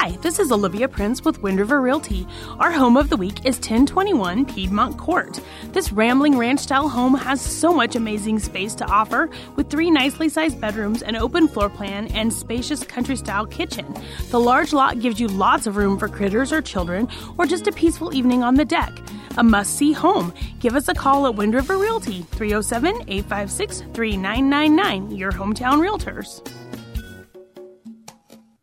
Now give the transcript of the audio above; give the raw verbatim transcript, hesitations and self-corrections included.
Hi, this is Olivia Prince with Wind River Realty. Our home of the week is ten twenty-one Piedmont Court. This rambling ranch-style home has so much amazing space to offer with three nicely sized bedrooms, an open floor plan, and spacious country-style kitchen. The large lot gives you lots of room for critters or children or just a peaceful evening on the deck. A must-see home. Give us a call at Wind River Realty, three oh seven, eight five six, three nine nine nine, your hometown realtors.